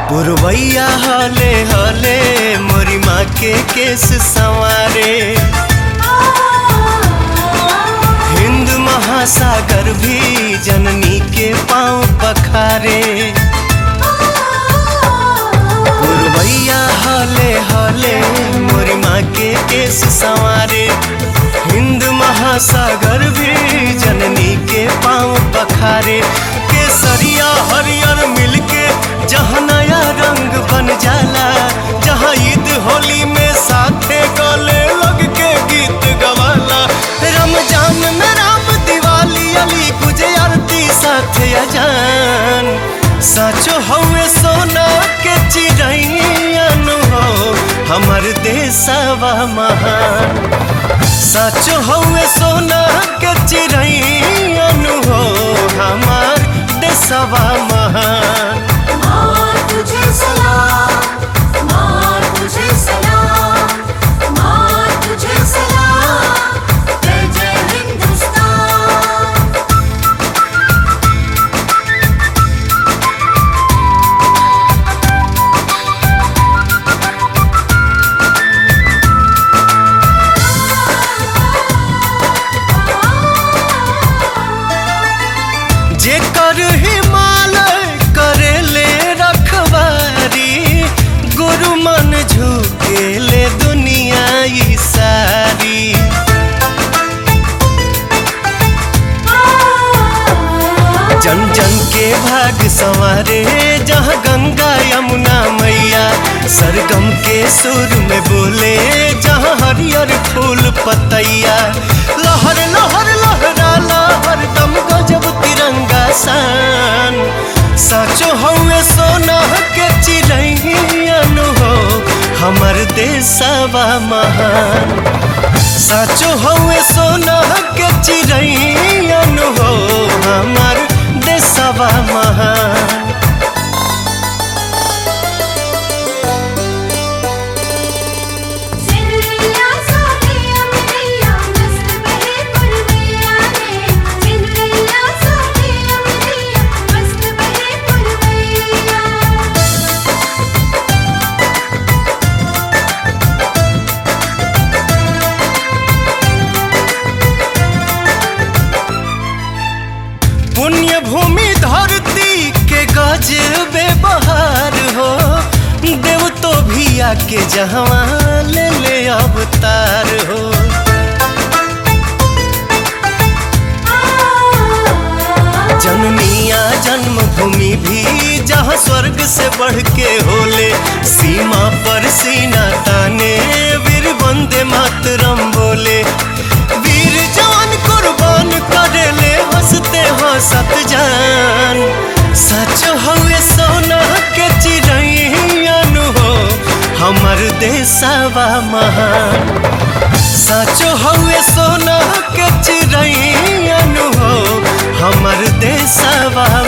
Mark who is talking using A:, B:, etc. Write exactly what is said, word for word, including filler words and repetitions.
A: पुरवैया हले हले मोरी माँ के केस संवारे, हिंद महासागर भी जननी के पाँव पखारे। पुरवैया हले हले मोरी माँ के केस संवारे, हिंद महासागर भी जननी के पाँव पखारे। केसरिया हरियर मिलके जहाँ नया रंग बन जाला, जहाँ ईद होली में साथे गले लग के गीत गवाला। रमजान में राम दिवाली अली गुजे आरती साथे अजान। साचो हवे सोना के चिड़ैयन हो हमर देशवा महान। साचो हवे सोना के चिड़ैयन हो हमार देशवा महान।
B: माँ तुझे सलाम, माँ तुझे सलाम, माँ तुझे सलाम, जय जय हिंदुस्तान।
A: जेकर हिमालय करेले रखवारी, गुरु मन झुकेले दुनिया ई सारी। जन जन के भाग संवारे जहाँ गंगा यमुना मैया, सरगम के सुर में बोले जहाँ हरियर फूल पतैया। लहर लहर लहराला हरदम गजब तिरंगा सान। साचो हवे सोना के चिड़ैयन हो हमर देशवा महान। साचो हवे सोना के चिड़ैयन हो हमर देशवा महान।
B: सिंधिया सोनिया मिलिया मस्त बहे पुरवैया रे, सिंधिया सोनिया मिलिया मस्त बहे पुरवैया।
A: पुण्य भूमि धरती के गजबे बहार हो, देव तो भी आके जहवा ले ले अवतार हो। जननिया जन्मभूमि भी जहाँ स्वर्ग से बढ़ के होले, सीमा पर सीना ताने वीर वंदे मातरम बोले। वीर जवान कुर्बान करेले हंसते हंसत जान। सच हवे सोना के चिड़ैयन हो हमर देशवा महान। सच हवे सोना के चिड़ैयन हो हमर देशवा